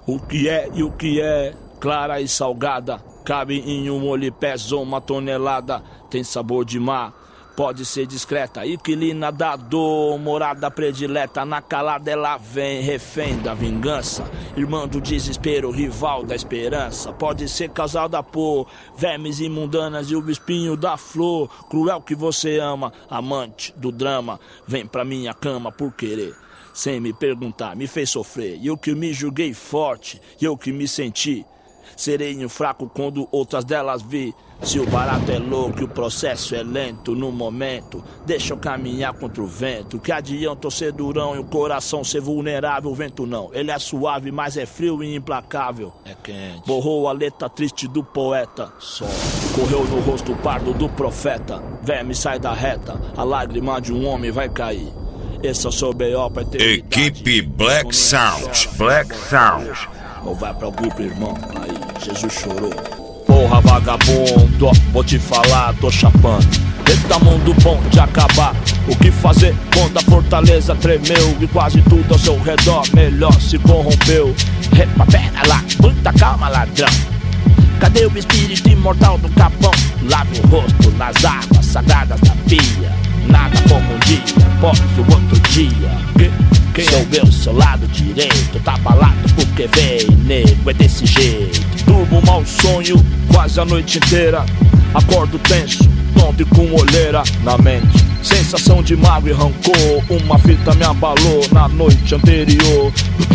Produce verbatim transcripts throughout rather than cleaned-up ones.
O que é e o que é, clara e salgada, cabe em um olho e pesa uma tonelada. Tem sabor de mar, pode ser discreta, inquilina da dor, morada predileta. Na calada ela vem, refém da vingança, irmã do desespero, rival da esperança. Pode ser causada por vermes imundanas e o espinho da flor. Cruel que você ama, amante do drama, vem pra minha cama por querer, sem me perguntar, me fez sofrer. E eu que me julguei forte, e eu que me senti sereno fraco quando outras delas vi. Se o barato é louco e o processo é lento, no momento deixa eu caminhar contra o vento. Que adianta eu ser durão e o coração ser vulnerável? O vento não, ele é suave, mas é frio e implacável. É quente. Borrou a letra triste do poeta, só correu no rosto pardo do profeta. Verme sai da reta, a lágrima de um homem vai cair. Esse é o seu B O pra ter Equipe Black Sound. Black Sound. Não vai pra grupo, irmão. Aí, Jesus chorou. Porra, vagabundo, vou te falar, tô chapando. Eita, mundo bom de acabar. O que fazer quando a fortaleza tremeu e quase tudo ao seu redor melhor se corrompeu? Repa, pera lá, muita calma, ladrão. Cadê o espírito imortal do capão? Lave o rosto nas águas sagradas da pia. Nada como um dia, após o outro dia. Que? Quem sou eu, seu lado direito? Tá abalado porque vem, nego, é desse jeito. Durmo um mau sonho quase a noite inteira. Acordo tenso, tonto e com olheira na mente. Sensação de mágoa e rancor. Uma fita me abalou na noite anterior.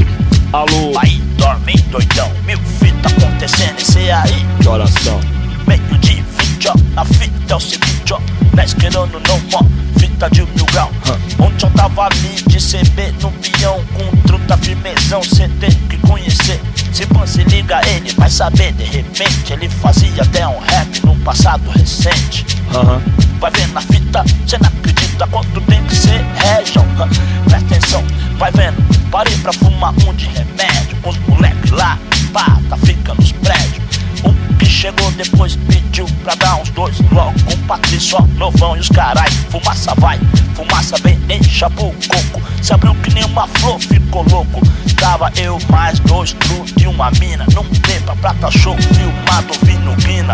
Alô? Aí, dorme doidão. Mil fita acontecendo, esse aí. Que oração? Meio de vinte, ó. A fita é o seguinte, ó. Não esquerando não, ó. Fita de mil grau. Huh. Ontem eu tava ali de C B no peão. Com truta firmezão, cê tem que conhecer. Se você liga ele, vai saber. De repente ele fazia até um rap num passado recente. Uhum. Vai vendo na fita, cê não acredita quanto tem que ser région. Huh. Presta atenção, vai vendo. Parei pra fumar um de remédio. Com os moleques lá, pá, tá fica nos prédios. O que chegou depois pediu pra dar uns dois. Logo com o Patrício, ó, novão e os carai. Fumaça vai, fumaça vem, encha pro coco. Se abriu que nem uma flor, ficou louco. Tava eu mais dois tru e uma mina. Num pepa, prata show, filmado, ouvindo guina.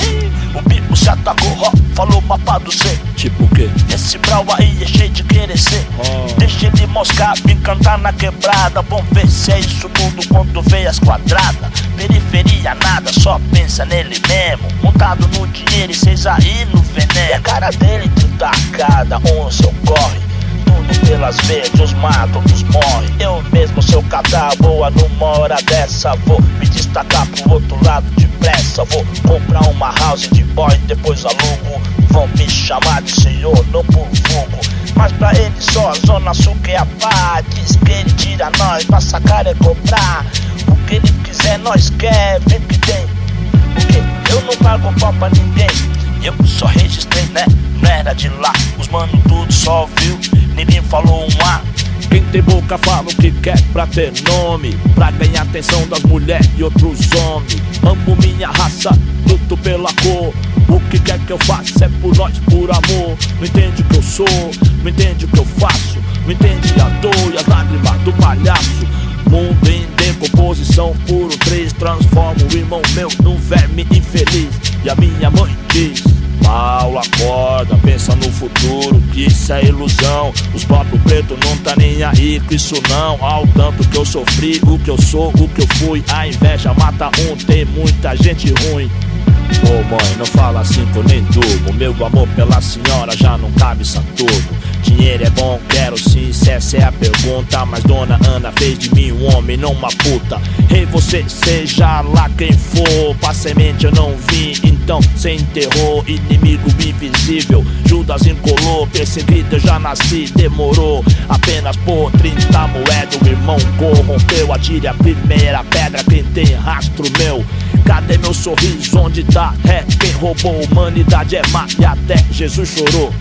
O bico se atacou, ó, falou mapa do C. Tipo o quê? Esse brau aí é cheio de querer ser. oh. Deixa ele moscar, me cantar na quebrada. Vamos ver se é isso tudo quando vê as quadradas. Periferia nada, só pensa nele mesmo. Montado no dinheiro e cês aí no veneno. E a cara dele tudo a cada um seu corre. Tudo pelas vezes, os matam, os morre. Eu mesmo, seu catar, boa numa hora dessa. Vou me destacar pro outro lado depressa. Vou comprar uma house de boy, depois alugo. Vão me chamar de senhor, não por vulgo. Mas pra ele só a zona sul que é a pá. Diz que ele tira nós, pra sacar é cobrar. O que ele quiser nós quer, vê que tem. Porque eu não pago pau pra ninguém. Eu só registrei, né? Não era de lá. Os mano tudo só viu, ninguém falou um A. Quem tem boca fala o que quer pra ter nome, pra ganhar atenção das mulheres e outros homens. Amo minha raça, luto pela cor. O que quer que eu faça é por nós, por amor. Não entende o que eu sou, não entende o que eu faço. Não entende a dor e as lágrimas do palhaço. Mundo em decomposição, puro três. Transforma o irmão meu num verme infeliz. E a minha mãe diz: Paulo, acorda, pensa no futuro, que isso é ilusão. Os próprios pretos não tá nem aí com isso não. Ao tanto que eu sofri, o que eu sou, o que eu fui. A inveja mata um, tem muita gente ruim. Ô oh, mãe, não fala assim que eu nem durmo. Meu amor pela senhora já não cabe Saturno. Dinheiro é bom, quero sim, se essa é a pergunta. Mas dona Ana fez de mim um homem, não uma puta. Ei, você seja lá quem for, pra semente eu não vim, então cê enterrou. Inimigo invisível, Judas encolou. Perseguido eu já nasci, demorou. Apenas por trinta moedas o irmão corrompeu. Atire a primeira pedra quem tem rastro meu. Cadê meu sorriso, onde tá? É, quem roubou a humanidade é má. E até Jesus chorou.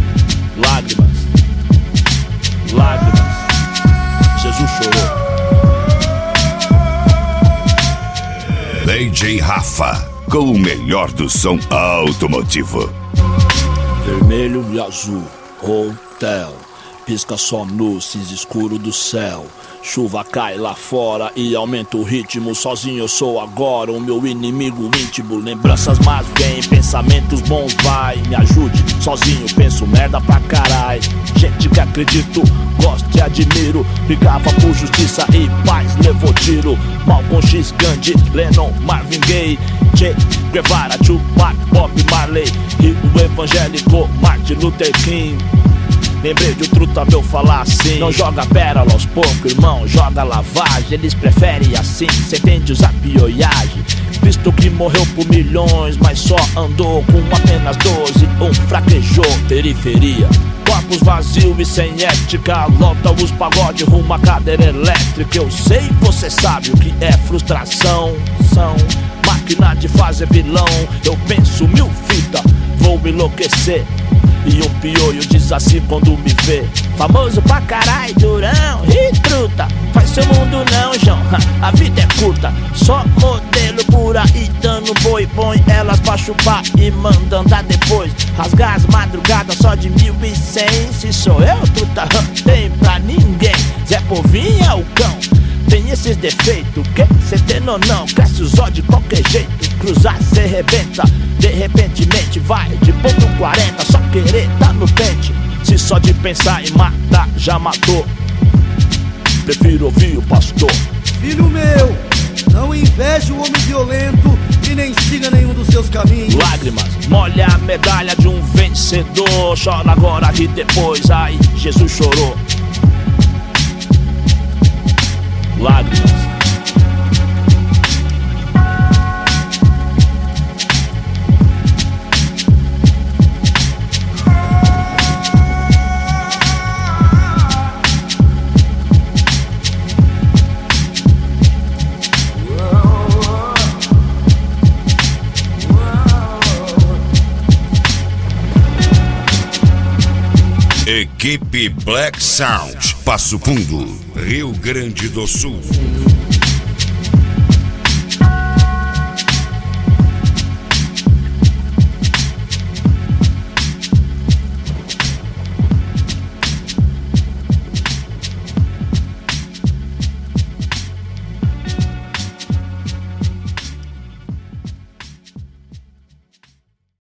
Lágrimas, lágrimas, Jesus chorou. D J Rafa, com o melhor do som automotivo. Vermelho e azul, hotel. pisca só no cinza escuro do céu. Chuva cai lá fora e aumenta o ritmo. Sozinho eu sou agora o meu inimigo íntimo. Lembranças más vêm, pensamentos bons vai. Me ajude, sozinho penso merda pra carai. Gente que acredito, gosto e admiro. Brigava por justiça e paz, levou tiro. Malcolm X, Gandhi, Lennon, Marvin Gaye, Che Guevara, Tupac, Bob Marley e o evangélico Martin Luther King. Lembrei de o truta meu falar assim: não joga pérola aos poucos, irmão, joga lavagem. Eles preferem assim, cê tem de usar pioiagem. Cristo que morreu por milhões, mas só andou com apenas doze. Um fraquejou, periferia. Corpos vazios e sem ética, lota os pagode rumo à cadeira elétrica. Eu sei, você sabe o que é frustração. São máquina de fazer vilão. Eu penso mil fitas, vou enlouquecer. E um piolho diz assim quando me vê: famoso pra carai, durão e truta. Faz seu mundo não, João, a vida é curta. Só modelo por aí dando boi. Põe elas pra chupar e manda andar depois. Rasgar as madrugadas só de mil e cem. Se sou eu, truta, tem pra ninguém. Zé Povinho é o cão, tem esses defeitos, que cê tem ou não? Cresce os olhos de qualquer jeito. Cruzar cê rebenta, de repentemente vai de ponto quarenta. Só querer tá no pente. Se só de pensar em matar já matou, prefiro ouvir o pastor. Filho meu, não inveje o homem violento e nem siga nenhum dos seus caminhos. Lágrimas, molha a medalha de um vencedor. Chora agora e depois, ai, Jesus chorou. Lágrimas. Equipe Black Sound, Passo Fundo, Rio Grande do Sul.